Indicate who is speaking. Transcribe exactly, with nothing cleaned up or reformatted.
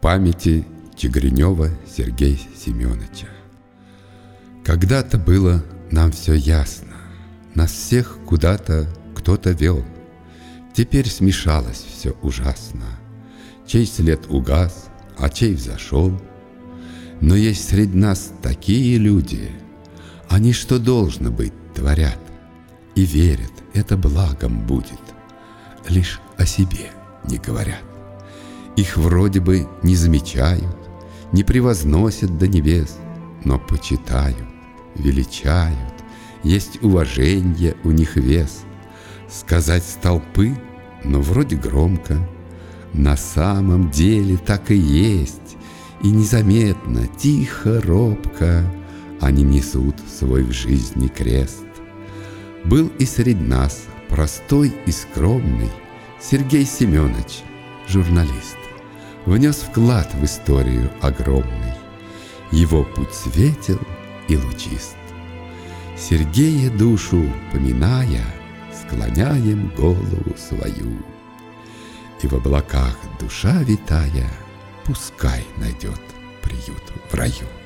Speaker 1: памяти Чигринева Сергея Семеновича. Когда-то было нам все ясно, нас всех куда-то кто-то вел. Теперь смешалось все ужасно, чей след угас, а чей взошел. Но есть среди нас такие люди, они что должно быть творят и верят, это благом будет, лишь о себе не говорят. Их вроде бы не замечают, не превозносят до небес, но почитают, величают, есть уважение у них вес. Сказать с толпы, но вроде громко, на самом деле так и есть, и незаметно, тихо, робко они несут свой в жизни крест. Был и среди нас простой и скромный Сергей Семенович, журналист, внес вклад в историю огромный. Его путь светел и лучист. Сергея душу поминая, склоняем голову свою, и в облаках душа витая, пускай найдет приют в раю.